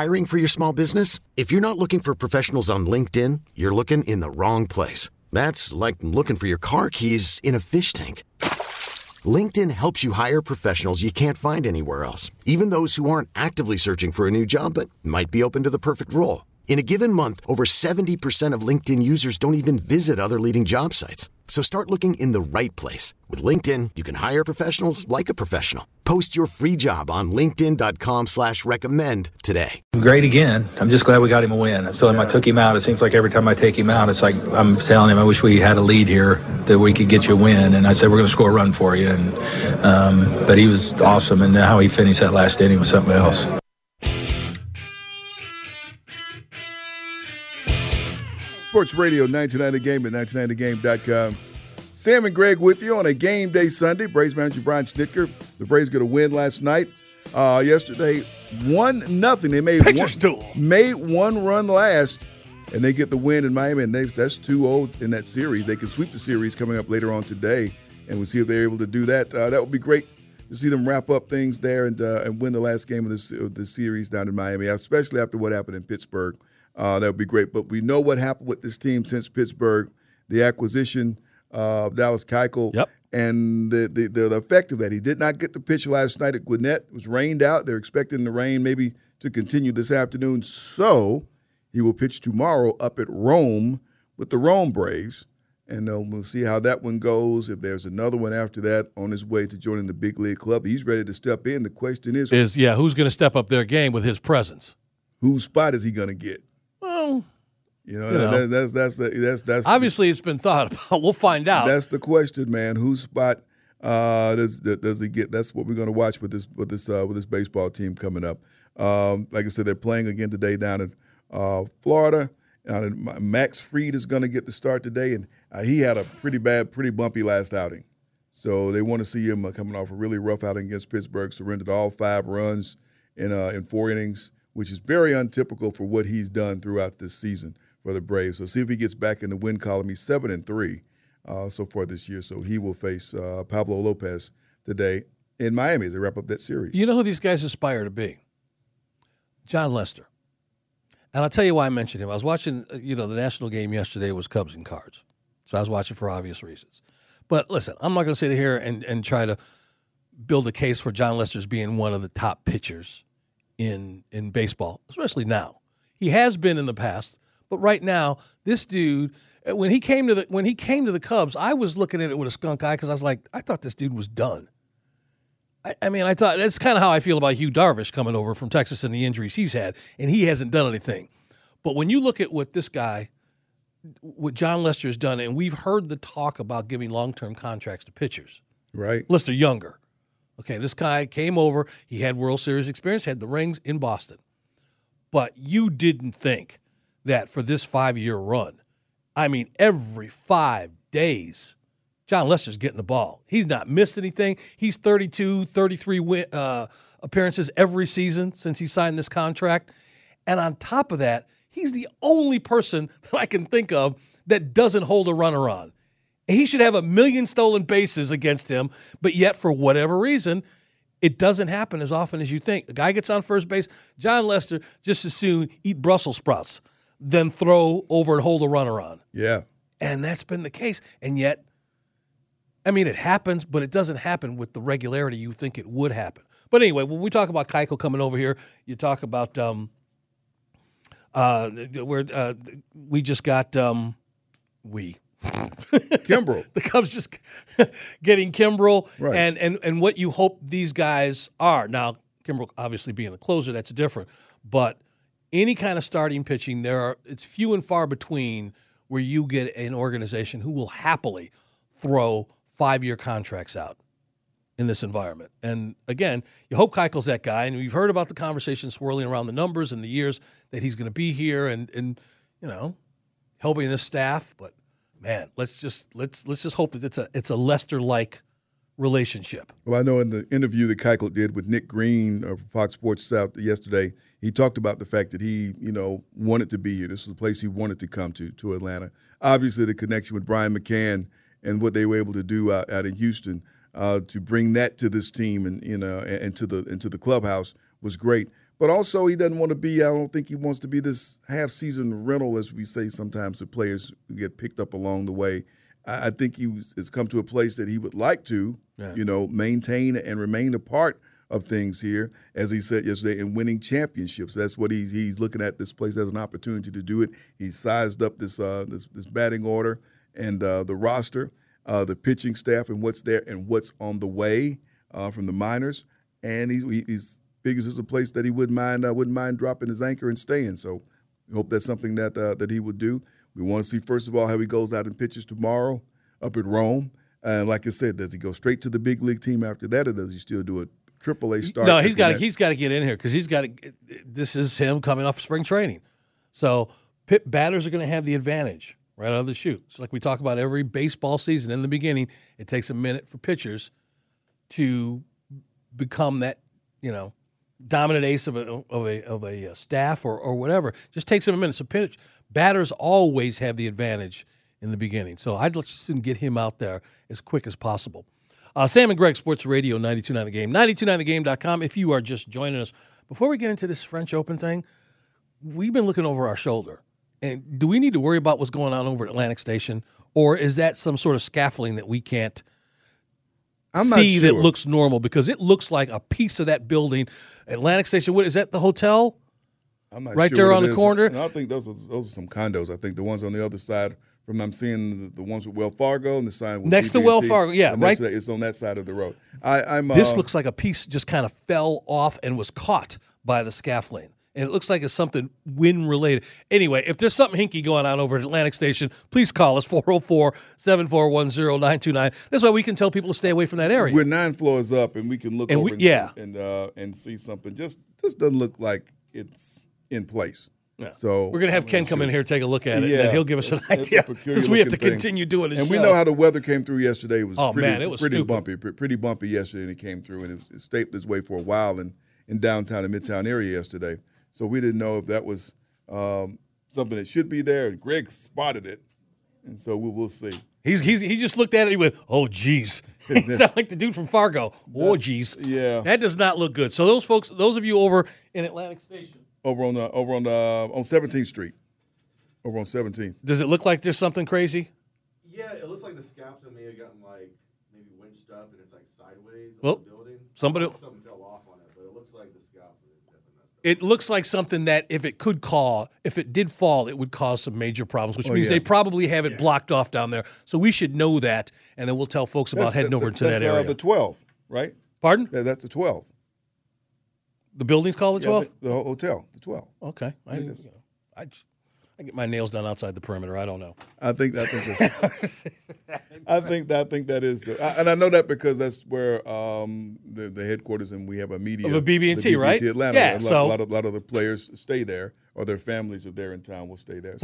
Hiring for your small business? If you're not looking for professionals on LinkedIn, you're looking in the wrong place. That's like looking for your car keys in a fish tank. LinkedIn helps you hire professionals you can't find anywhere else, even those who aren't actively searching for a new job but might be open to the perfect role. In a given month, over 70% of LinkedIn users don't even visit other leading job sites. So start looking in the right place. With LinkedIn, you can hire professionals like a professional. Post your free job on linkedin.com/recommend today. Great again. I'm just glad we got him a win. I told him I took him out. It seems like every time I take him out, it's like I'm telling him I wish we had a lead here that we could get you a win. And I said, we're going to score a run for you. And but he was awesome. And how he finished that last inning was something else. Sports Radio 99 The Game at 99thegame.com. Sam and Greg with you on a game day Sunday. Braves manager Brian Snitker. The Braves got a win last night. Yesterday, 1-0. They made one run last, and they get the win in Miami. And that's 2-0 in that series. They can sweep the series coming up later on today, and we'll see if they're able to do that. That would be great to see them wrap up things there and win the last game of the series down in Miami, especially after what happened in Pittsburgh. That would be great. But we know what happened with this team since Pittsburgh, the acquisition of Dallas Keuchel, and the effect of that. He did not get to pitch last night at Gwinnett. It was rained out. They're expecting the rain maybe to continue this afternoon. So he will pitch tomorrow up at Rome with the Rome Braves. And we'll see how that one goes. If there's another one after that on his way to joining the big league club, he's ready to step in. The question is who's going to step up their game with his presence? Whose spot is he going to get? Well, that's obviously it's been thought about. We'll find out. That's the question, man. Whose spot does he get? That's what we're going to watch with this baseball team coming up. Like I said, they're playing again today down in Florida. Max Fried is going to get the start today, and he had a pretty bumpy last outing. So they want to see him coming off a really rough outing against Pittsburgh. Surrendered all 5 runs in 4 innings, which is very untypical for what he's done throughout this season for the Braves. So see if he gets back in the win column. He's 7-3 so far this year. So he will face Pablo Lopez today in Miami as they wrap up that series. You know who these guys aspire to be? Jon Lester. And I'll tell you why I mentioned him. I was watching, the national game yesterday was Cubs and Cards. So I was watching for obvious reasons. But listen, I'm not going to sit here and try to build a case for Jon Lester's being one of the top pitchers in baseball, especially now. He has been in the past, but right now, this dude, when he came to the Cubs, I was looking at it with a skunk eye because I was like, I thought this dude was done. I thought that's kind of how I feel about Hugh Darvish coming over from Texas and the injuries he's had, and he hasn't done anything. But when you look at what Jon Lester's done, and we've heard the talk about giving long-term contracts to pitchers. Right. Lester Younger. Okay, this guy came over. He had World Series experience, had the rings in Boston. But you didn't think that for this 5-year run, every 5 days, Jon Lester's getting the ball. He's not missed anything. He's 32, 33 appearances every season since he signed this contract. And on top of that, he's the only person that I can think of that doesn't hold a runner on. He should have 1 million stolen bases against him, but yet for whatever reason, it doesn't happen as often as you think. The guy gets on first base. Jon Lester just as soon eat Brussels sprouts than throw over and hold a runner on. Yeah. And that's been the case. And yet, it happens, but it doesn't happen with the regularity you think it would happen. But anyway, when we talk about Keuchel coming over here, you talk about we just got Kimbrel. The Cubs just getting Kimbrel, right. and what you hope these guys are. Now, Kimbrel obviously being the closer, that's different. But any kind of starting pitching, it's few and far between where you get an organization who will happily throw 5-year contracts out in this environment. And again, you hope Keuchel's that guy, and we've heard about the conversation swirling around the numbers and the years that he's going to be here, and helping this staff, but. Man, let's just hope that it's a Lester-like relationship. Well, I know in the interview that Keuchel did with Nick Green of Fox Sports South yesterday, he talked about the fact that he, wanted to be here. This was the place he wanted to come to Atlanta. Obviously, the connection with Brian McCann and what they were able to do out in Houston to bring that to this team and into the clubhouse was great. But also, he doesn't want to be, I don't think he wants to be this half-season rental, as we say sometimes to players who get picked up along the way. I think has come to a place that he would like to, maintain and remain a part of things here, as he said yesterday, in winning championships. That's what he's looking at this place as an opportunity to do it. He's sized up this batting order and the roster, the pitching staff, and what's there and what's on the way from the minors. And he's figures it's a place that he wouldn't mind dropping his anchor and staying. So we hope that's something that he would do. We want to see, first of all, how he goes out and pitches tomorrow up at Rome. And like I said, does he go straight to the big league team after that, or does he still do a AAA start? No, he's got to get in here because this is him coming off spring training. So batters are going to have the advantage right out of the chute. So like we talk about every baseball season in the beginning, it takes a minute for pitchers to become that, dominant ace of a staff or whatever. Just takes them a minute. So batters always have the advantage in the beginning. So I'd just get him out there as quick as possible. Sam and Greg, Sports Radio, 92.9 The Game, 92.9thegame.com. If you are just joining us, before we get into this French Open thing, we've been looking over our shoulder. And do we need to worry about what's going on over at Atlantic Station, or is that some sort of scaffolding that we can't see that looks normal? Because it looks like a piece of that building. Atlantic Station, what is that, the hotel? I'm not right sure there what on it the is. corner? And I think those are some condos. I think the ones on the other side, I'm seeing the ones with Wells Fargo and the sign with next BB&T. to Wells Fargo, yeah, right. It's on that side of the road. This looks like a piece just kind of fell off and was caught by the scaffolding. And it looks like it's something wind-related. Anyway, if there's something hinky going on over at Atlantic Station, please call us, 404-741-0929. That's why we can tell people to stay away from that area. We're 9 floors up, and we can look over and see something. Just doesn't look like it's in place. Yeah. So we're going to have Ken come in here, take a look at it, and he'll give us an idea, since we have to continue doing this. And we know how the weather came through yesterday. It was it was pretty stupid. bumpy, pretty bumpy yesterday, and it came through, and it stayed this way for a while in downtown and midtown area yesterday. So we didn't know if that was something that should be there, and Greg spotted it, and so we'll see. He just looked at it and he went, oh, geez. He sounded like the dude from Fargo. Oh, geez. Yeah. That does not look good. So those of you over in Atlantic Station. On 17th Street. Over on 17th. Does it look like there's something crazy? Yeah, it looks like the scaffolding may have gotten maybe winched up and it's sideways well, on the building. Something fell off on it, but it looks like the scaffolding is definitely messed up. It looks like something that if it did fall, it would cause some major problems, which means they probably have it blocked off down there. So we should know that, and then we'll tell folks about heading over to that area. That's the 12, right? Pardon? Yeah, that's the 12. The building's called the 12? The hotel, the 12. Okay. I get my nails done outside the perimeter. I don't know. I think that is, and I know that because that's where the headquarters, and we have a media of a BB&T, right? Atlanta. Yeah, a lot of the players stay there, or their families, if they're in town, will stay there.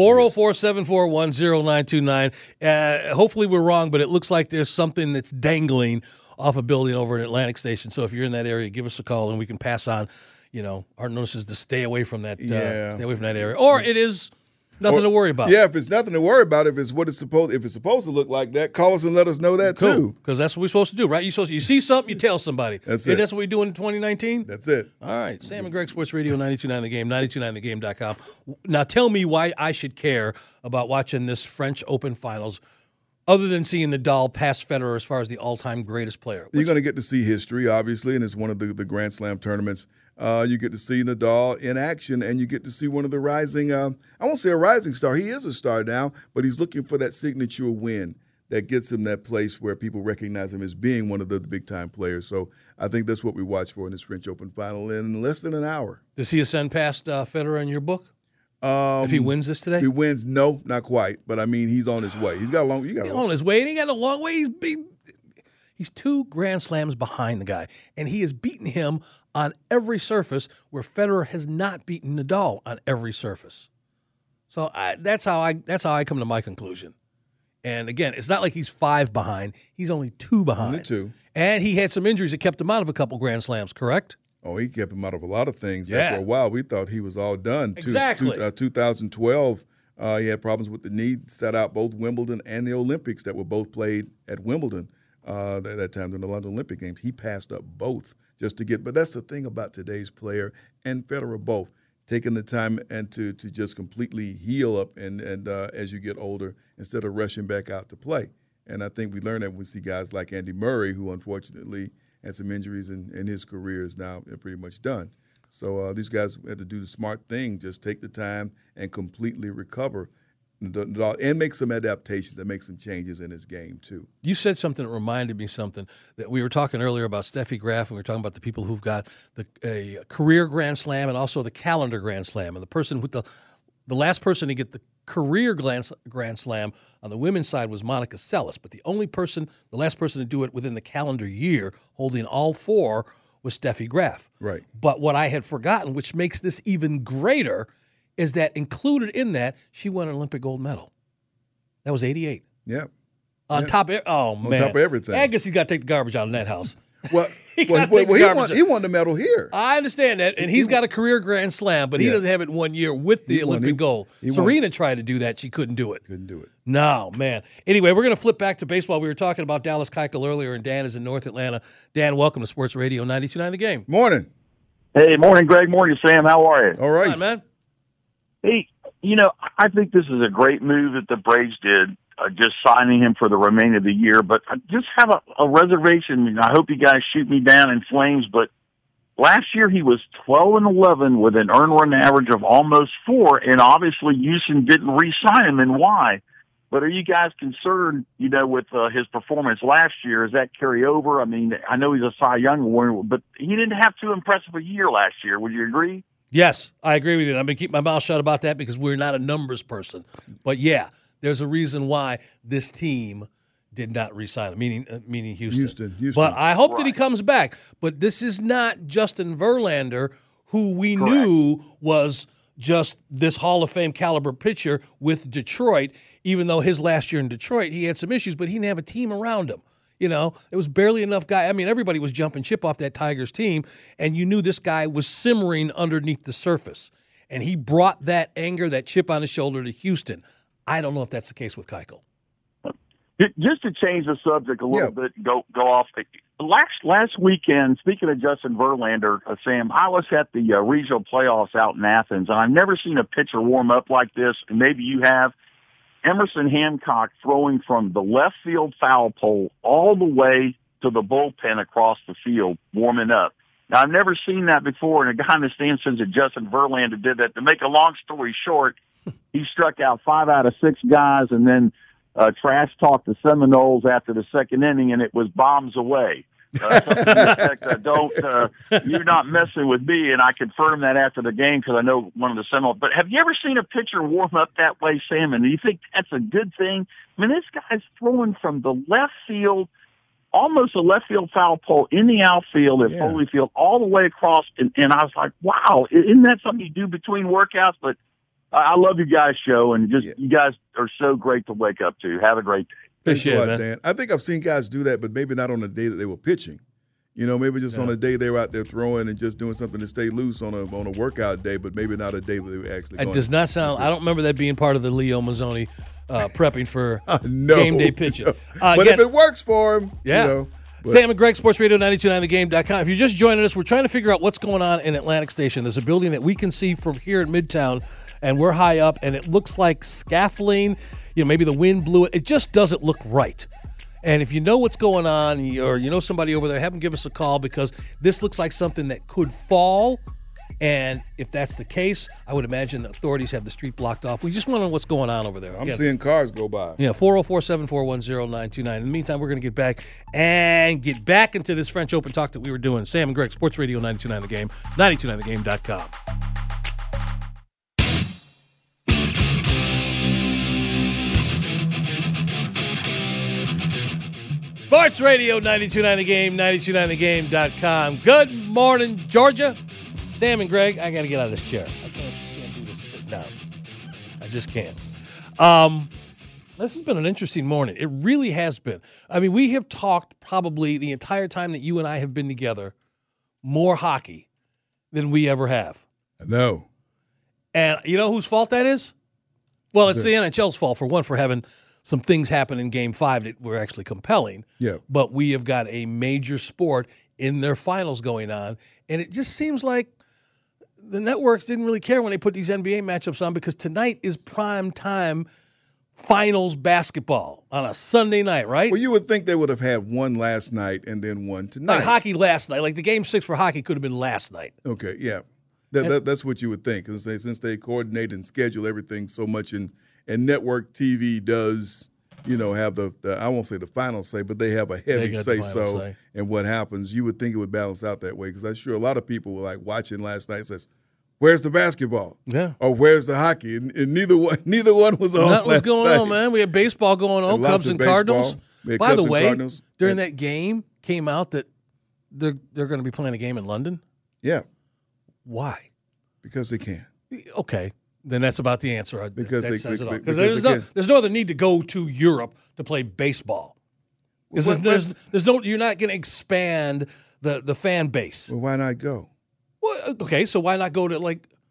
404-741-0929. Hopefully we're wrong, but it looks like there's something that's dangling off a building over at Atlantic Station. So if you're in that area, give us a call and we can pass on, our notices to stay away from that. Stay away from that area, or it is nothing to worry about. Yeah, if it's nothing to worry about, if it's supposed to look like that, call us and let us know that too. Because that's what we're supposed to do, right? You see something, you tell somebody. That's it. That's what we do in 2019. That's it. All right, Sam and Greg, Sports Radio, 92.9 The Game, 92.9thegame.com. Now tell me why I should care about watching this French Open Finals, other than seeing Nadal pass Federer as far as the all-time greatest player. You're going to get to see history, obviously, and it's one of the Grand Slam tournaments. You get to see Nadal in action, and you get to see one of the rising, I won't say a rising star. He is a star now, but he's looking for that signature win that gets him that place where people recognize him as being one of the big-time players. So I think that's what we watch for in this French Open final in less than an hour. Does he ascend past Federer in your book? If he wins this today? If he wins, no, not quite. But, I mean, he's on his way. He's got a long He's on his way. He got a long way. He's 2 Grand Slams behind the guy, and he has beaten him on every surface where Federer has not beaten Nadal on every surface. So that's how I come to my conclusion. And, again, it's not like he's 5 behind. He's only 2 behind. Only 2. And he had some injuries that kept him out of a couple Grand Slams, correct? Oh, he kept him out of a lot of things. Yeah. For a while, we thought he was all done. Exactly. 2012, he had problems with the knee, sat out both Wimbledon and the Olympics that were both played at Wimbledon that time during the London Olympic Games. He passed up both just to get. But that's the thing about today's player and Federer both, taking the time and to just completely heal up and as you get older instead of rushing back out to play. And I think we learned that when we see guys like Andy Murray, who unfortunately had some injuries in his career, is now pretty much done. So these guys had to do the smart thing, just take the time and completely recover and make some adaptations and make some changes in his game, too. You said something that reminded me something that we were talking earlier about Steffi Graf, and we were talking about the people who've got a career Grand Slam and also the calendar Grand Slam. And the person with the last person to get the career Grand Slam on the women's side was Monica Seles, but the last person to do it within the calendar year, holding all four, was Steffi Graf. Right. But what I had forgotten, which makes this even greater, is that included in that, she won an Olympic gold medal. That was 88. Yeah. On top of everything. I guess he's got to take the garbage out in that house. Well, he won the medal here. I understand that, and he's got a career Grand Slam, but he doesn't have it 1 year with the Olympic gold. Serena tried to do that. She couldn't do it. No, man. Anyway, we're going to flip back to baseball. We were talking about Dallas Keuchel earlier, and Dan is in North Atlanta. Dan, welcome to Sports Radio 92.9 The Game. Morning. Hey, morning, Greg. Morning, Sam. How are you? All right. Hi, man. Hey, I think this is a great move that the Braves did, just signing him for the remainder of the year. But I just have a reservation, and I hope you guys shoot me down in flames. But last year he was 12-11 with an earned run average of almost 4, and obviously Houston didn't re-sign him, and why? But are you guys concerned, with his performance last year? Does that carry over? I mean, I know he's a Cy Young award, but he didn't have too impressive a year last year. Would you agree? Yes, I agree with you. I'm going to keep my mouth shut about that because we're not a numbers person. But, yeah, there's a reason why this team did not re-sign him, meaning Houston. But I hope that he comes back. But this is not Justin Verlander, who we knew was just this Hall of Fame caliber pitcher with Detroit, even though his last year in Detroit he had some issues, but he didn't have a team around him. It was barely enough guy. I mean, everybody was jumping chip off that Tigers team, and you knew this guy was simmering underneath the surface. And he brought that anger, that chip on his shoulder to Houston. I don't know if that's the case with Keuchel. Just to change the subject a little bit, go off. Last weekend, speaking of Justin Verlander, Sam, I was at the regional playoffs out in Athens, and I've never seen a pitcher warm up like this, and maybe you have. Emerson Hancock throwing from the left field foul pole all the way to the bullpen across the field, warming up. Now, I've never seen that before, and a guy in the stands says that Justin Verlander did that. To make a long story short, he struck out 5 out of 6 guys and then trash talked the Seminoles after the second inning, and it was bombs away. Something to the effect, you're not messing with me, and I confirmed that after the game because I know one of the Seminoles. But have you ever seen a pitcher warm up that way, Sam? And do you think that's a good thing? I mean, this guy's throwing from the left field, almost a left field foul pole in the outfield at Foley Field, all the way across. And I was like, wow, isn't that something you do between workouts? But I love you guys' show, and you guys are so great to wake up to. Have a great day. Appreciate it, man. Dan. I think I've seen guys do that, but maybe not on the day that they were pitching. Maybe just on a day they were out there throwing and just doing something to stay loose on a workout day, but maybe not a day where they were actually going. It does not sound – I don't remember that being part of the Leo Mazzoni prepping for game day pitching. No. But again, if it works for him, Sam and Greg, Sports Radio 92.9thegame.com. If you're just joining us, we're trying to figure out what's going on in Atlantic Station. There's a building that we can see from here in Midtown, and we're high up, and it looks like scaffolding. Maybe the wind blew it. It just doesn't look right. And if you know what's going on, or you know somebody over there, have them give us a call because this looks like something that could fall. And if that's the case, I would imagine the authorities have the street blocked off. We just want to know what's going on over there. I'm seeing cars go by. 404-741-0929. In the meantime, we're going to get back into this French Open talk that we were doing. Sam and Greg, Sports Radio 92.9 The Game, 92.9thegame.com. Sports Radio 92.9 The Game, 92.9thegame.com. Good morning, Georgia. Sam and Greg, I got to get out of this chair. I can't do this sitting down. I just can't. This has been an interesting morning. It really has been. I mean, we have talked probably the entire time that you and I have been together more hockey than we ever have. No. And you know whose fault that is? Well, it's the NHL's fault, for one, for having some things happen in Game 5 that were actually compelling. Yeah. But we have got a major sport in their finals going on, and it just seems like the networks didn't really care when they put these NBA matchups on, because tonight is prime time finals basketball on a Sunday night, right? Well, you would think they would have had one last night and then one tonight. Like hockey last night. Like the Game 6 for hockey could have been last night. Okay, yeah. That's what you would think, because since they coordinate and schedule everything so much, and network TV does, have the I won't say the final say, but they have a heavy say in what happens. You would think it would balance out that way, because I'm sure a lot of people were like watching last night and says, "Where's the basketball?" Yeah. Or "Where's the hockey?" And neither one was on. Nothing was going on, man. We had baseball going on, Cubs and Cardinals. By the way, during that game, came out that they're going to be playing a game in London. Yeah. Why? Because they can. Okay. Then that's about the answer. Because that they says it all. because there's no other need to go to Europe to play baseball. There's no. You're not going to expand the fan base. Well, why not go? Well, okay, so why not go to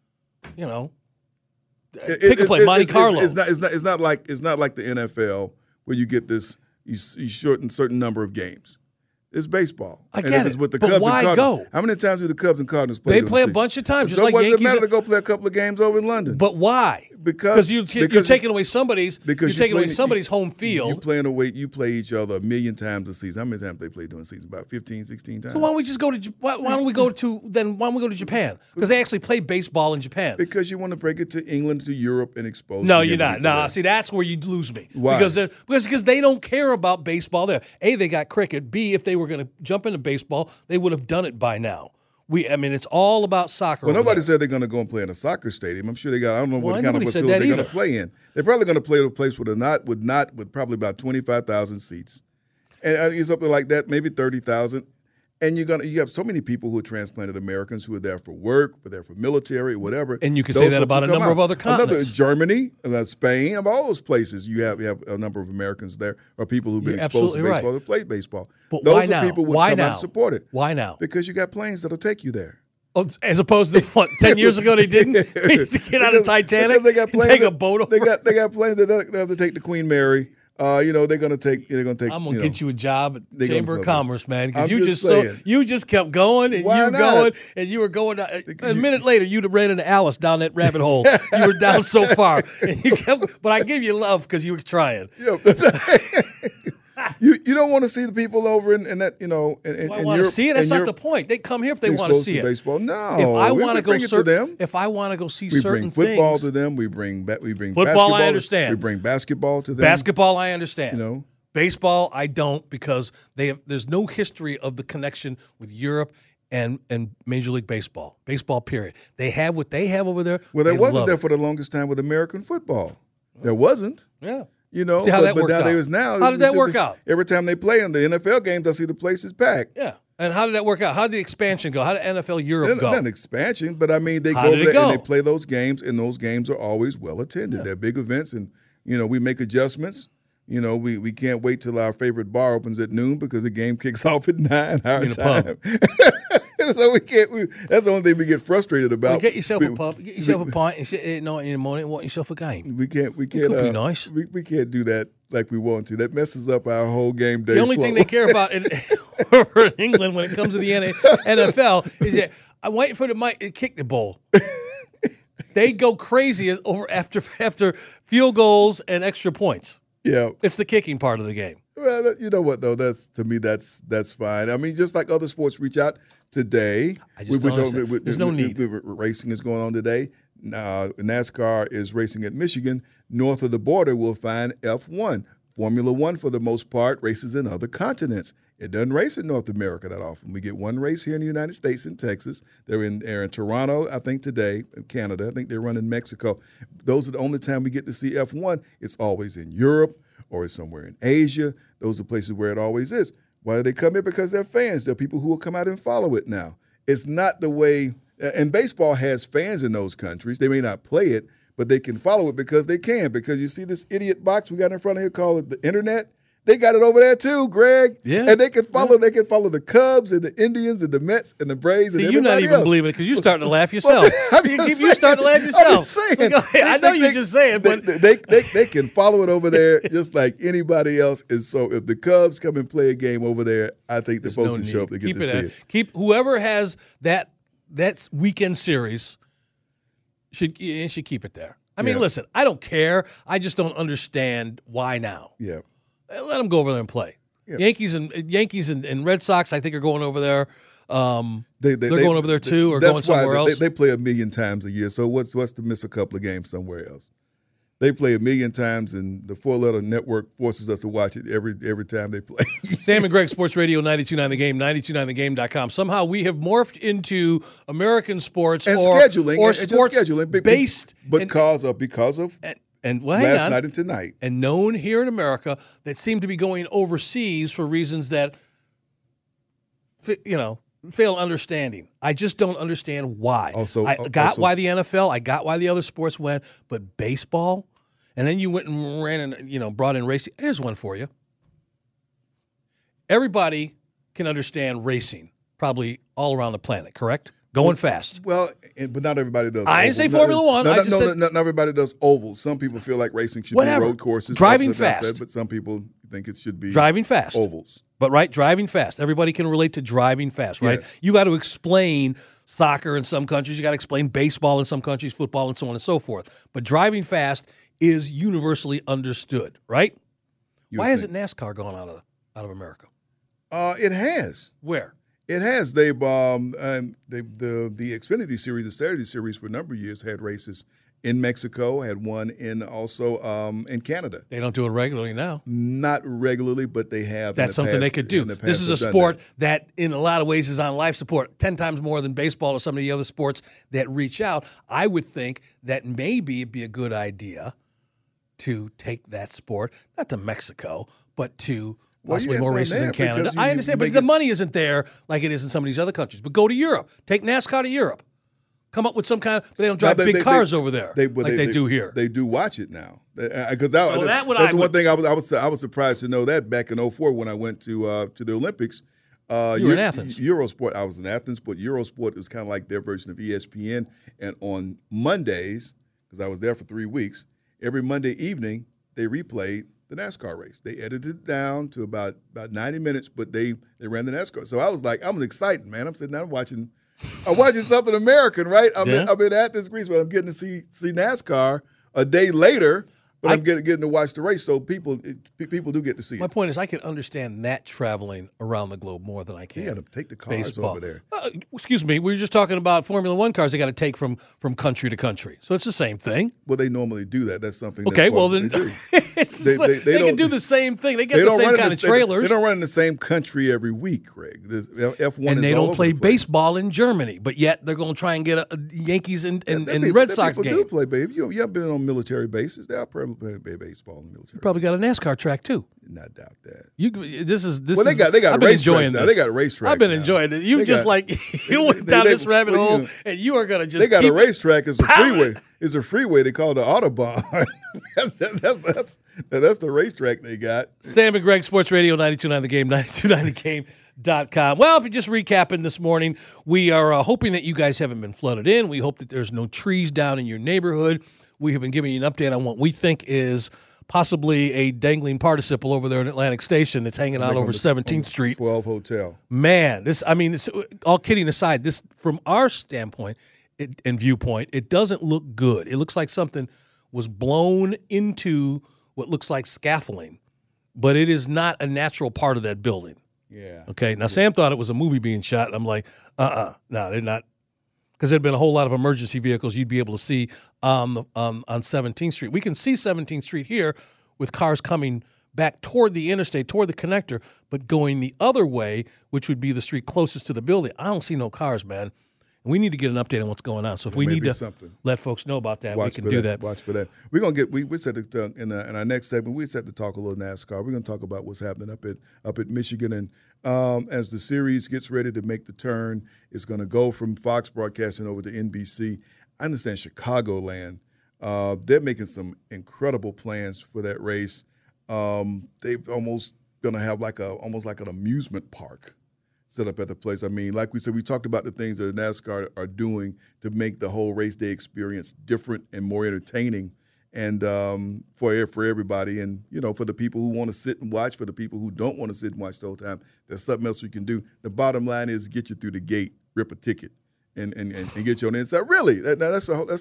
pick a play, Monte Carlo? It's not like the NFL where you get this. You shorten certain number of games. It's baseball. I get it. With the but Cubs why and Cardinals. go? How many times do the Cubs and Cardinals play? They play a bunch of times, just so like what Yankees. Does it matter to go play a couple of games over in London? But why? Because you're taking away somebody's home field. You play each other 1 million times a season. How many times they play during the season? About 15, 16 times. So why don't we just go to? Why don't we go to Japan? Because they actually play baseball in Japan. Because you want to break it to England, to Europe, and expose. No, you're not. No, see, that's where you lose me. Why? Because they don't care about baseball there. A, they got cricket. B, if they were going to jump into baseball, they would have done it by now. It's all about soccer. Well, nobody said they're going to go and play in a soccer stadium. I'm sure they got. I don't know what kind of facility they're going to play in. They're probably going to play at a place with probably about 25,000 seats, and something like that, maybe 30,000. And you have so many people who are transplanted Americans who are there for work, were there for military, whatever. And you can say that about a number of other continents. Germany, Spain, of all those places, you have a number of Americans there, or people who've been exposed to baseball, who play baseball. But those why are now? people who would Why come now? out and support it. Why now? Because you got planes that'll take you there. Oh, as opposed to what 10 years ago they didn't. They used to get on a Titanic and take a boat over. They got planes that they have to take the Queen Mary. They're gonna take. I'm gonna get you a job at Chamber of Commerce, man, because saying. you just kept going and you were going. A minute later, you'd have ran into Alice down that rabbit hole. You were down so far, and you kept. But I give you love because you were trying. Yeah. You don't want to see the people over in that in I want Europe. To see it. That's not the point. They come here if they want to see it. Baseball. No, if I want to go to them, if I want to go see we certain bring football things, to them. We bring football. Basketball, I understand. We bring basketball to them. Basketball, I understand. Baseball, I don't, because there's no history of the connection with Europe and Major League Baseball. Baseball, period. They have what they have over there. Well, there wasn't there for the longest time with American football. There wasn't. Yeah. See how that worked out. How did that work out? Every time they play in the NFL games, I see the place is packed. Yeah. And how did that work out? How did the expansion go? How did NFL Europe go? Not an expansion, but I mean, they go there and they play those games, and those games are always well attended. Yeah. They're big events, and we make adjustments. We can't wait till our favorite bar opens at noon because the game kicks off at 9 our time. So we can't. That's the only thing we get frustrated about. Well, get yourself a pub, get yourself a pint, and sit at 9 in the morning and watch yourself a game. We can't. It could be nice. We can't do that like we want to. That messes up our whole game day. The only thing they care about over in England when it comes to the NFL is that I'm waiting for the kick the ball. They go crazy over after field goals and extra points. Yeah, it's the kicking part of the game. Well, you know what though? That's fine. I mean, just like other sports reach out today. There's no need. Racing is going on today. NASCAR is racing at Michigan. North of the border, we'll find F1. Formula One, for the most part, races in other continents. It doesn't race in North America that often. We get one race here in the United States in Texas. They're in Toronto, I think, today, in Canada. I think they run in Mexico. Those are the only time we get to see F1. It's always in Europe or it's somewhere in Asia. Those are places where it always is. Why do they come here? Because they're fans. They're people who will come out and follow it now. It's not the way – and baseball has fans in those countries. They may not play it, but they can follow it because they can. Because you see this idiot box we got in front of here called the internet? They got it over there too, Greg. Yeah. And they can follow. Yeah. They can follow the Cubs and the Indians and the Mets and the Braves. See, and you're not even else. believing it because you're starting to laugh yourself. You're starting to laugh yourself. I know you're just saying, but they can follow it over there just like anybody else. And so if the Cubs come and play a game over there, I think the folks will show up to get to see it. Keep whoever has that weekend series should keep it there. I mean, listen, I don't care. I just don't understand why now. Yeah. Let them go over there and play. Yeah. Yankees and Red Sox, I think, are going over there. They're going over there too, or going somewhere else. They play 1 million times a year. So what's to miss a couple of games somewhere else? They play 1 million times, and the 4-letter network forces us to watch it every time they play. Sam and Greg, Sports Radio 92.9 The Game, 92.9thegame.com. Somehow we have morphed into American sports and or scheduling or and sports just scheduling based because of. And last night and tonight. And known here in America that seem to be going overseas for reasons that, fail understanding. I just don't understand why. I got why the NFL, I got why the other sports went, but baseball, and then you went and ran and, brought in racing. Here's one for you. Everybody can understand racing, probably all around the planet, correct? Going fast. Well, but not everybody does. I didn't say Formula One. Not everybody does ovals. Some people feel like racing should be road courses. Driving fast. But some people think it should be driving fast. Ovals. But, right, driving fast. Everybody can relate to driving fast, right? Yes. You got to explain soccer in some countries. You got to explain baseball in some countries, football, and so on and so forth. But driving fast is universally understood, right? Why hasn't NASCAR gone out of America? It has. Where? It has. The Xfinity Series, the Saturday Series, for a number of years had races in Mexico, had one in Canada. They don't do it regularly now. Not regularly, but they have. That's something they could do. This is a sport that in a lot of ways is on life support 10 times more than baseball or some of the other sports that reach out. I would think that maybe it'd be a good idea to take that sport, not to Mexico, but to possibly more races in Canada. I understand, but the money isn't there like it is in some of these other countries. But go to Europe. Take NASCAR to Europe. Come up with some kind of – but they don't drive big cars over there like they do here. They do watch it now. Because that's one thing I was surprised to know that back in 2004 when I went to the Olympics. You were in Athens. Eurosport. I was in Athens, but Eurosport was kind of like their version of ESPN. And on Mondays, because I was there for 3 weeks, every Monday evening they replayed the NASCAR race. They edited it down to about 90 minutes, but they ran the NASCAR. So I was like, I'm excited, man. I'm sitting down watching something American, right? I'm in Athens, Greece, but I'm getting to see NASCAR a day later. But I'm getting to watch the race, so people do get to see it. My point is, I can understand that traveling around the globe more than I can. Yeah, to take the cars baseball. Over there. Excuse me, we were just talking about Formula One cars. They got to take from country to country, so it's the same thing. Well, they normally do that. That's something. Okay, well then they can do the same thing. They get the same kind of trailers. They don't run in the same country every week, Greg. F1 and they don't play baseball in Germany, but yet they're going to try and get a Yankees and Red Sox game. People do play, baby. You haven't been on military bases. They are probably play baseball in the military. You probably got a NASCAR track too. Not doubt that. They got racetracks now. They got racetracks. I've been enjoying it. You went down this rabbit hole, and you are going to just. They got a racetrack. It's a freeway. It's a freeway. They call it the Autobahn. That's the racetrack they got. Sam and Greg, Sports Radio 92.9 The Game, 92.9thegame.com. Well, if you're just recapping this morning, we are hoping that you guys haven't been flooded in. We hope that there's no trees down in your neighborhood. We have been giving you an update on what we think is possibly a dangling participle over there in Atlantic Station that's hanging out over 17th Street. 12 Hotel. Man, this all kidding aside, this from our standpoint and viewpoint, it doesn't look good. It looks like something was blown into what looks like scaffolding, but it is not a natural part of that building. Yeah. Okay. Now, Sam thought it was a movie being shot. And I'm like, no, they're not. Because there'd been a whole lot of emergency vehicles you'd be able to see on 17th Street. We can see 17th Street here with cars coming back toward the interstate, toward the connector, but going the other way, which would be the street closest to the building. I don't see no cars, man. And we need to get an update on what's going on. So if we need to let folks know about that, we can do that. Watch for that. We're going to get. We said in our next segment. We said to talk a little NASCAR. We're going to talk about what's happening up at Michigan, and as the series gets ready to make the turn, it's going to go from Fox Broadcasting over to NBC. I understand Chicagoland. They're making some incredible plans for that race. They've almost going to have almost like an amusement park set up at the place. I mean, like we said, we talked about the things that NASCAR are doing to make the whole race day experience different and more entertaining, and for everybody. And, for the people who want to sit and watch, for the people who don't want to sit and watch the whole time, there's something else we can do. The bottom line is get you through the gate, rip a ticket, and get you on the inside. Really, that's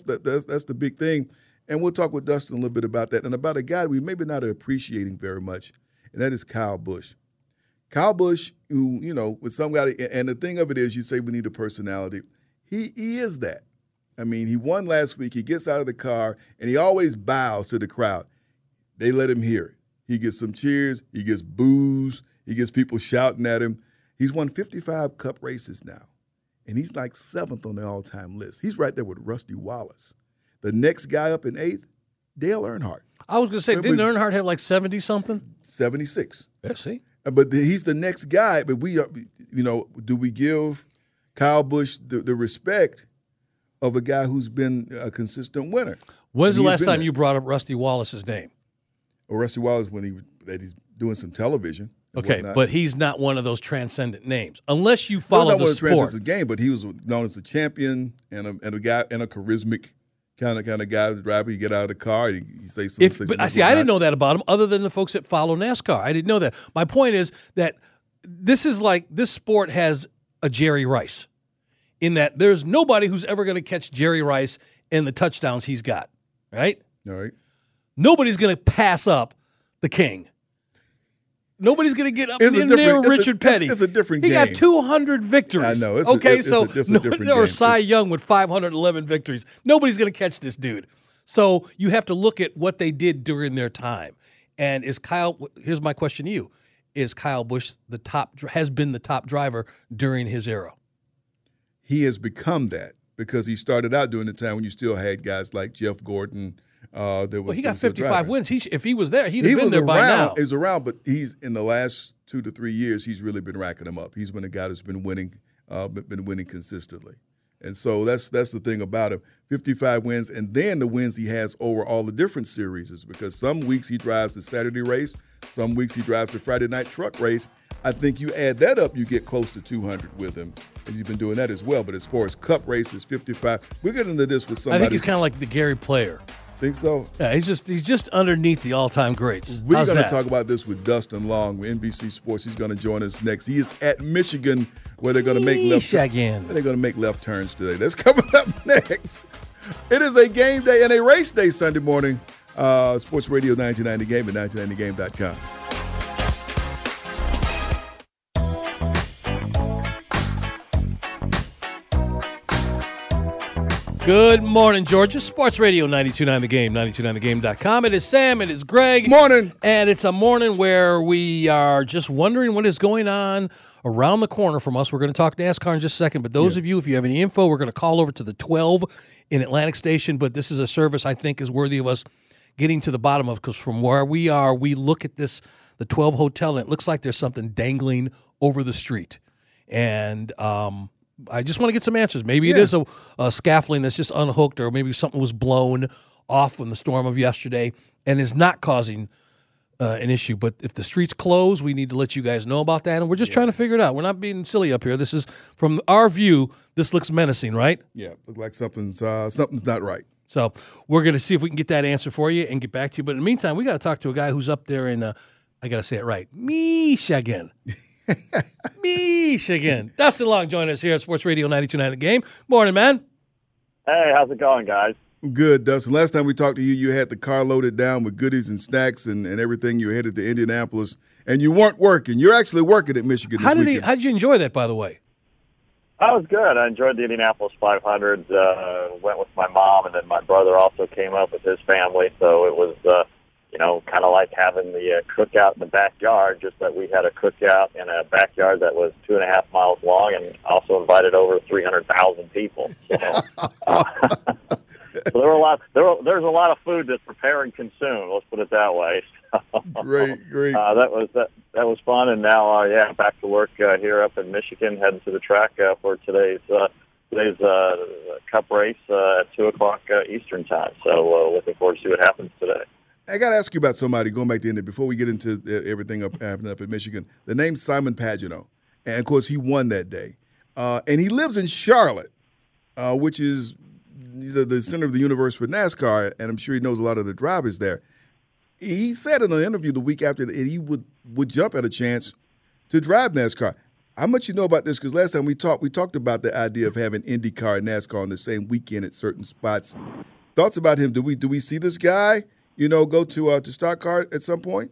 the big thing. And we'll talk with Dustin a little bit about that and about a guy we maybe not appreciating very much, and that is Kyle Busch. Kyle Busch, who, with somebody, and the thing of it is, you say we need a personality. He is that. I mean, he won last week. He gets out of the car, and he always bows to the crowd. They let him hear it. He gets some cheers. He gets boos. He gets people shouting at him. He's won 55 Cup races now, and he's like 7th on the all-time list. He's right there with Rusty Wallace. The next guy up in 8th, Dale Earnhardt. I was going to say, didn't Earnhardt have like 70-something? 76. Yeah, see? But he's the next guy. But we are, do we give Kyle Busch the respect of a guy who's been a consistent winner? When's the last time you brought up Rusty Wallace's name? Well, Rusty Wallace, he's doing some television. Okay, but he's not one of those transcendent names, unless you follow the sport. Transcendent game, but he was known as a champion and a guy and a charismatic kind of guy, the driver. You get out of the car, you say something. But I didn't know that about him, other than the folks that follow NASCAR. I didn't know that. My point is that this sport has a Jerry Rice, in that there's nobody who's ever going to catch Jerry Rice in the touchdowns he's got. Right? All right. Nobody's going to pass up the king. Nobody's going to get up near Richard Petty. It's a different game. He got 200 victories. I know. It's a different game. Or Cy Young with 511 victories. Nobody's going to catch this dude. So you have to look at what they did during their time. And here's my question to you. Is Kyle Busch has been the top driver during his era? He has become that because he started out during the time when you still had guys like Jeff Gordon. He got 55 wins. If he was there, he'd have been there by now. He's around, but he's in the last 2 to 3 years, he's really been racking them up. He's been a guy that's been winning consistently. And so that's the thing about him. 55 wins, and then the wins he has over all the different series is because some weeks he drives the Saturday race, some weeks he drives the Friday night truck race. I think you add that up, you get close to 200 with him. And he's been doing that as well. But as far as Cup races, 55, we'll get into this with somebody. I think he's kind of like the Gary Player. Think so? Yeah, he's just underneath the all-time greats. We're going to talk about this with Dustin Long with NBC Sports. He's going to join us next. He is at Michigan, where they're going to make left turns today. That's coming up next. It is a game day and a race day Sunday morning. Sports Radio 1990 Game at 1990game.com. Good morning, Georgia. Sports Radio 92.9 The Game, 92.9thegame.com. It is Sam, it is Greg. Morning. And it's a morning where we are just wondering what is going on around the corner from us. We're going to talk NASCAR in just a second, but those of you, if you have any info, we're going to call over to the 12 in Atlantic Station, but this is a service I think is worthy of us getting to the bottom of, because from where we are, we look at the 12 hotel, and it looks like there's something dangling over the street. And I just want to get some answers. Maybe it is a scaffolding that's just unhooked, or maybe something was blown off in the storm of yesterday and is not causing an issue. But if the street's closed, we need to let you guys know about that. And we're just trying to figure it out. We're not being silly up here. This is, from our view, this looks menacing, right? Yeah, look like something's not right. So we're going to see if we can get that answer for you and get back to you. But in the meantime, we got to talk to a guy who's up there in, I got to say it right, Michigan. Michigan. Dustin Long joining us here at Sports Radio 92.9 The Game. Morning, man. Hey, how's it going, guys? Good, Dustin. Last time we talked to you, you had the car loaded down with goodies and snacks and everything. You were headed to Indianapolis, and you weren't working. You're actually working at Michigan this weekend. How did you enjoy that, by the way? I was good. I enjoyed the Indianapolis 500. Went with my mom, and then my brother also came up with his family, so it was kind of like having the cookout in the backyard, just that we had a cookout in a backyard that was 2.5 miles long, and also invited over 300,000 people. So, so there's a lot of food to prepare and consume. Let's put it that way. Great. That was fun, and now back to work here up in Michigan, heading to the track for today's Cup race at 2:00 Eastern time. So looking forward to see what happens today. I got to ask you about somebody going back to Indy before we get into everything happening up in Michigan. The name's Simon Pagenaud, and of course he won that day, and he lives in Charlotte, which is the center of the universe for NASCAR, and I'm sure he knows a lot of the drivers there. He said in an interview the week after that he would jump at a chance to drive NASCAR. How much you know about this? Because last time we talked about the idea of having IndyCar and NASCAR on the same weekend at certain spots. Thoughts about him? Do we see this guy, go to stock car at some point?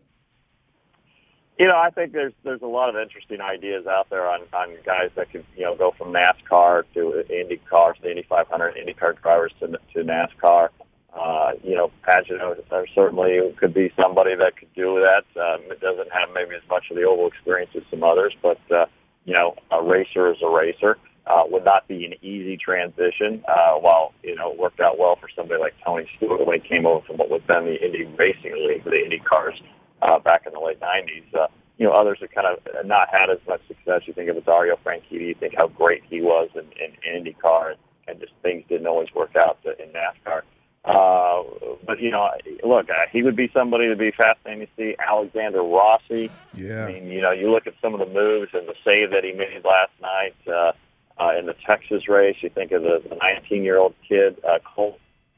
I think there's a lot of interesting ideas out there on guys that could go from NASCAR to IndyCar, the Indy 500 IndyCar drivers to NASCAR. Pagenaud certainly could be somebody that could do that. It doesn't have maybe as much of the oval experience as some others, but a racer is a racer. Would not be an easy transition. While it worked out well for somebody like Tony Stewart when he came over from what was then the Indy Racing League, the Indy cars back in the late '90s. Others have kind of not had as much success. You think of Dario Franchitti. You think how great he was in IndyCar, and just things didn't always work out in NASCAR. But look, he would be somebody to be fascinating to see. Alexander Rossi. Yeah. I mean, you look at some of the moves and the save that he made last night in the Texas race. You think of the 19-year-old kid, Cole.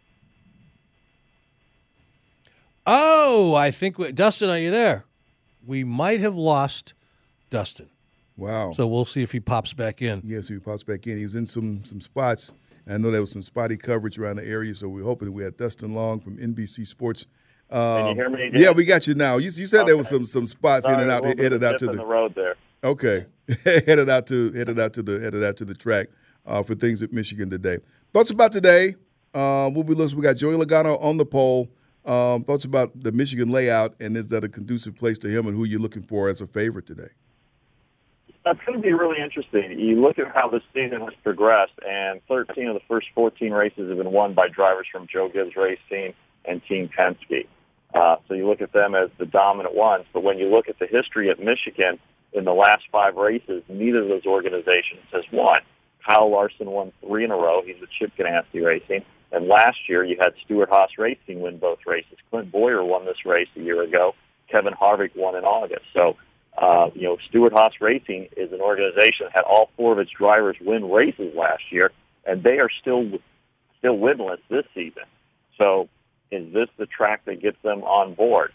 Oh, I think Dustin, are you there? We might have lost Dustin. Wow. So we'll see if he pops back in. Yes, he pops back in. He was in some spots. I know there was some spotty coverage around the area, so we're hoping we had Dustin Long from NBC Sports. Can you hear me? Yeah, we got you now. You said there was some spots in and out, headed out to the road there. Okay, headed out to the track for things at Michigan today. Thoughts about today? We'll be listening. We got Joey Logano on the pole. Thoughts about the Michigan layout, and is that a conducive place to him, and who you're looking for as a favorite today? That's going to be really interesting. You look at how this season has progressed, and 13 of the first 14 races have been won by drivers from Joe Gibbs Racing and Team Penske. So you look at them as the dominant ones. But when you look at the history of Michigan in the last 5 races, neither of those organizations has won. Kyle Larson won 3 in a row. He's with Chip Ganassi Racing. And last year, you had Stewart-Haas Racing win both races. Clint Boyer won this race a year ago. Kevin Harvick won in August. So, Stewart-Haas Racing is an organization that had all 4 of its drivers win races last year, and they are still winless this season. So, is this the track that gets them on board?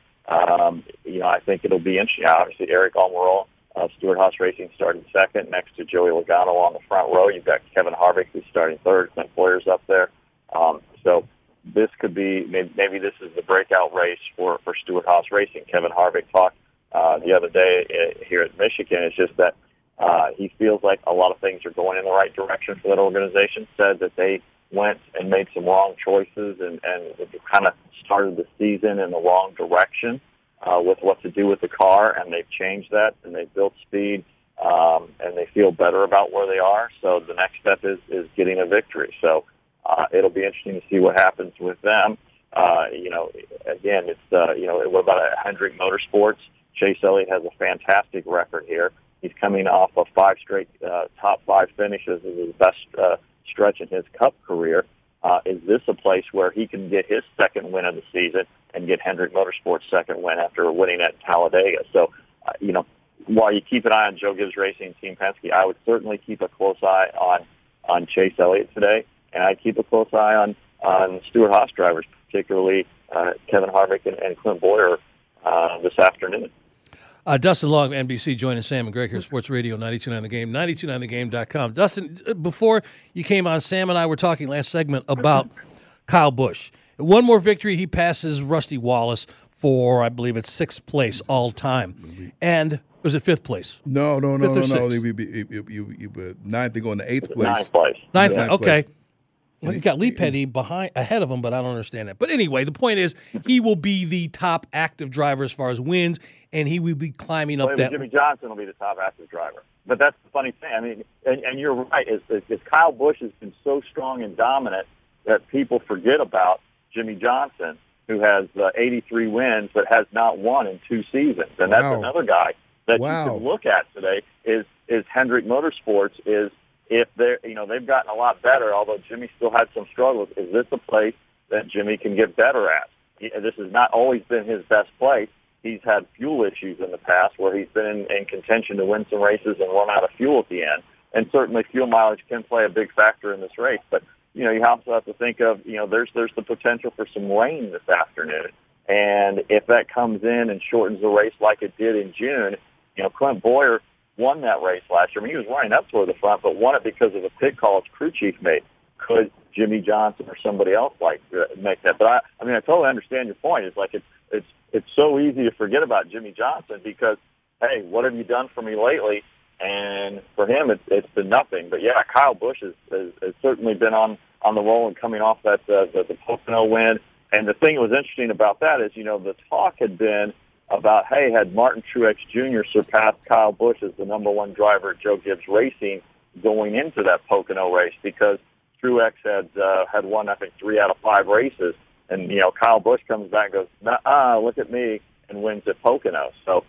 I think it'll be interesting. Obviously, Eric Almirola of Stewart-Haas Racing starting second, next to Joey Logano on the front row. You've got Kevin Harvick who's starting third. Clint Boyer's up there. So this could be maybe this is the breakout race for Stewart-Haas Racing. Kevin Harvick talked the other day here at Michigan. It's just that he feels like a lot of things are going in the right direction for that organization. Said that they went and made some wrong choices and kind of started the season in the wrong direction with what to do with the car, and they've changed that, and they've built speed, and they feel better about where they are. So the next step is getting a victory. So it'll be interesting to see what happens with them. Again, it's what about Hendrick Motorsports? Chase Elliott has a fantastic record here. He's coming off of 5 straight top 5 finishes. This is his best stretch in his Cup career. Is this a place where he can get his second win of the season and get Hendrick Motorsports' second win after winning at Talladega? So, while you keep an eye on Joe Gibbs Racing and Team Penske, I would certainly keep a close eye on Chase Elliott today, and I'd keep a close eye on Stewart-Haas drivers, particularly Kevin Harvick and Clint Boyer this afternoon. Dustin Long, NBC, joining Sam and Greg here, Sports Radio 92.9 The Game, 92.9thegame.com. Dustin, before you came on, Sam and I were talking last segment about Kyle Busch. One more victory, he passes Rusty Wallace for, I believe it's 6th place all time. And was it 5th place? No. Fifth or He would be 9th to go in the 8th place. 9th place. 9th, okay. Well, you got Lee Petty ahead of him, but I don't understand that. But anyway, the point is he will be the top active driver as far as wins, and he will be climbing up that. Jimmy Johnson will be the top active driver. But that's the funny thing. I mean, and you're right, is Kyle Busch has been so strong and dominant that people forget about Jimmy Johnson, who has 83 wins but has not won in 2 seasons. And that's another guy that you can look at today is Hendrick Motorsports is. If they've gotten a lot better, although Jimmy still had some struggles, is this a place that Jimmy can get better at? this has not always been his best place. He's had fuel issues in the past where he's been in contention to win some races and run out of fuel at the end. And certainly fuel mileage can play a big factor in this race. But, you also have to think of, there's the potential for some rain this afternoon. And if that comes in and shortens the race like it did in June, Clint Bowyer won that race last year. I mean, he was running up toward the front, but won it because of a pit call his crew chief made. Could Jimmy Johnson or somebody else make that? But I totally understand your point. It's like it's so easy to forget about Jimmy Johnson because, hey, what have you done for me lately? And for him, it's been nothing. But yeah, Kyle Busch has certainly been on the roll and coming off that the Pocono win. And the thing that was interesting about that is, the talk had been about, hey, had Martin Truex Jr. surpassed Kyle Busch as the number one driver at Joe Gibbs Racing going into that Pocono race because Truex had won, I think, 3 out of 5 races. And, Kyle Busch comes back and goes, look at me, and wins at Pocono. So,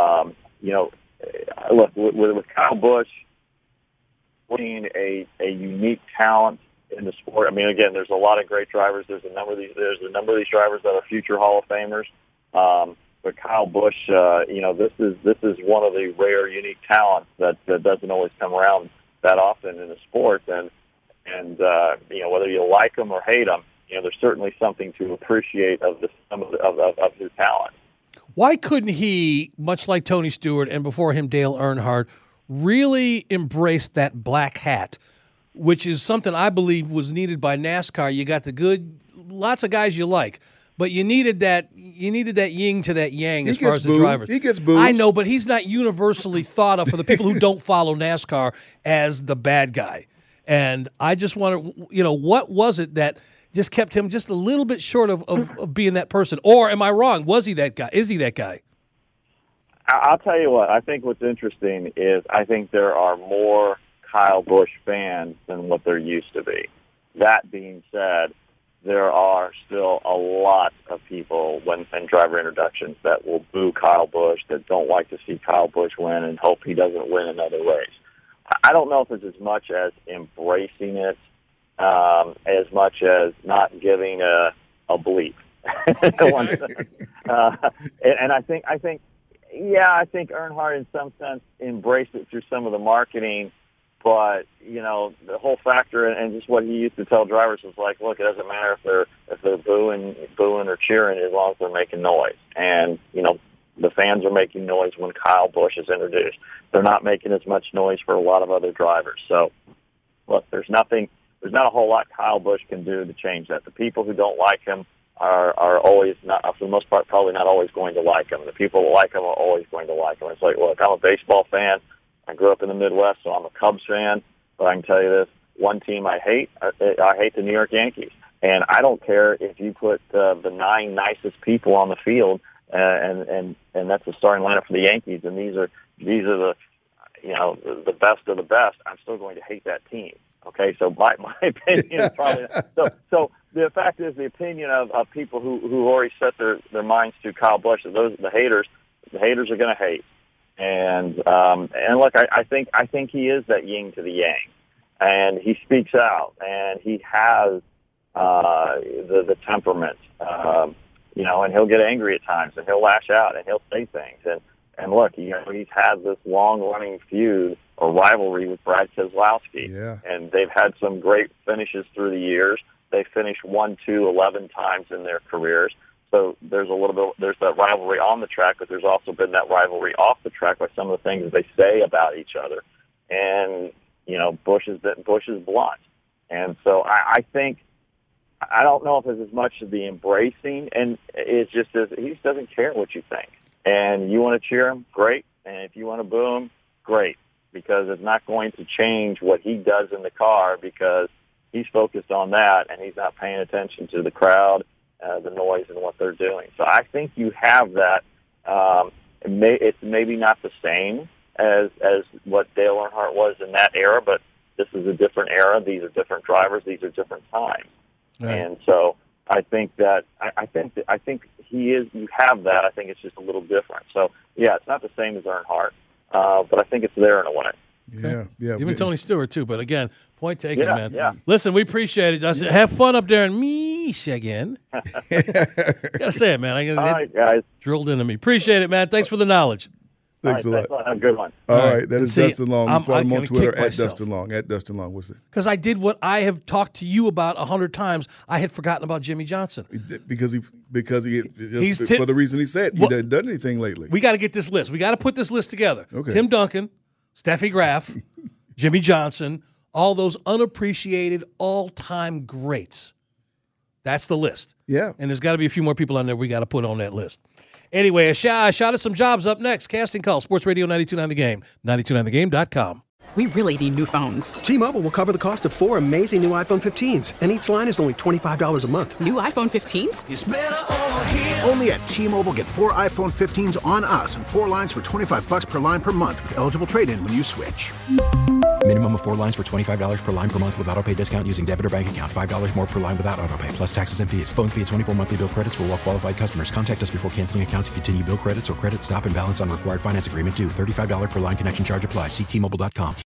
look, with Kyle Busch being a unique talent in the sport. I mean, again, there's a lot of great drivers. There's a number of these drivers that are future Hall of Famers. But Kyle Busch, this is one of the rare, unique talents that doesn't always come around that often in the sport. And whether you like him or hate him, there's certainly something to appreciate of his talent. Why couldn't he, much like Tony Stewart and before him Dale Earnhardt, really embrace that black hat, which is something I believe was needed by NASCAR? You got lots of guys you like, but you needed that yin to that yang as far as the drivers. He gets booed. I know, but he's not universally thought of for the people who don't follow NASCAR as the bad guy. And I just wonder, what was it that just kept him just a little bit short of being that person? Or am I wrong? Was he that guy? Is he that guy? I'll tell you what. I think what's interesting is I think there are more Kyle Busch fans than what there used to be. That being said, there are still a lot of people in driver introductions that will boo Kyle Busch, that don't like to see Kyle Busch win and hope he doesn't win another race. I don't know if it's as much as embracing it, as much as not giving a bleep. And I think Earnhardt in some sense embraced it through some of the marketing, but the whole factor and just what he used to tell drivers was like, look, it doesn't matter if they're booing or cheering as long as they're making noise. And the fans are making noise when Kyle Busch is introduced. They're not making as much noise for a lot of other drivers. So, look, there's not a whole lot Kyle Busch can do to change that. The people who don't like him are always not, for the most part, probably not always going to like him. The people that like him are always going to like him. It's like, look, I'm a baseball fan. I grew up in the Midwest, so I'm a Cubs fan. But I can tell you this: one team I hate the New York Yankees, and I don't care if you put the 9 nicest people on the field. And that's the starting lineup for the Yankees, and these are the the best of the best. I'm still going to hate that team. Okay, so my opinion is probably so. The fact is, the opinion of people who already set their minds to Kyle Busch, the haters are going to hate. And look, I think he is that yin to the yang, and he speaks out, and he has the temperament. And he'll get angry at times, and he'll lash out, and he'll say things. And look, he's had this long-running feud or rivalry with Brad Keselowski. Yeah. And they've had some great finishes through the years. They finished 1, 2, 11 times in their careers. So there's that rivalry on the track, but there's also been that rivalry off the track by some of the things they say about each other. And, Busch is blunt. And so I think, I don't know if it's as much of the embracing, and it's just as he just doesn't care what you think. And you want to cheer him, great. And if you want to boo him, great, because it's not going to change what he does in the car because he's focused on that and he's not paying attention to the crowd, the noise, and what they're doing. So I think you have that. It's maybe not the same as what Dale Earnhardt was in that era, but this is a different era. These are different drivers. These are different times. Right. And so I think he is. You have that. I think it's just a little different. So yeah, it's not the same as Earnhardt, but I think it's there in a way. Yeah. Even Tony Stewart, too. But again, point taken, Yeah, man. yeah. Listen, we appreciate it. Have fun up there in Michigan. Gotta say it, man. All right, guys. Drilled into me. Appreciate it, man. Thanks for the knowledge. Thanks a lot. Have a good one. All right. That is See, Dustin Long. I'm Follow him on gonna Twitter kick at myself. Dustin Long. At Dustin Long. What's it? Because I did what I have talked to you about 100 times. I had forgotten about Jimmy Johnson. Because he He's for the reason he said he hasn't done anything lately. We got to get this list. We got to put this list together. Okay. Tim Duncan, Steffi Graf, Jimmy Johnson, all those unappreciated all-time greats. That's the list. Yeah. And there's got to be a few more people on there we got to put on that list. Anyway, a shot at some jobs up next. Casting Call, Sports Radio 92.9 The Game, 92.9thegame.com. We really need new phones. T-Mobile will cover the cost of 4 amazing new iPhone 15s, and each line is only $25 a month. New iPhone 15s? It's better over here. Only at T-Mobile, get 4 iPhone 15s on us and 4 lines for $25 per line per month with eligible trade-in when you switch. Minimum of 4 lines for $25 per line per month with autopay discount using debit or bank account. $5 more per line without autopay, plus taxes and fees. Phone fee at 24 monthly bill credits for well-qualified customers. Contact us before canceling account to continue bill credits or credit stop and balance on required finance agreement due. $35 per line connection charge applies. See T-Mobile.com.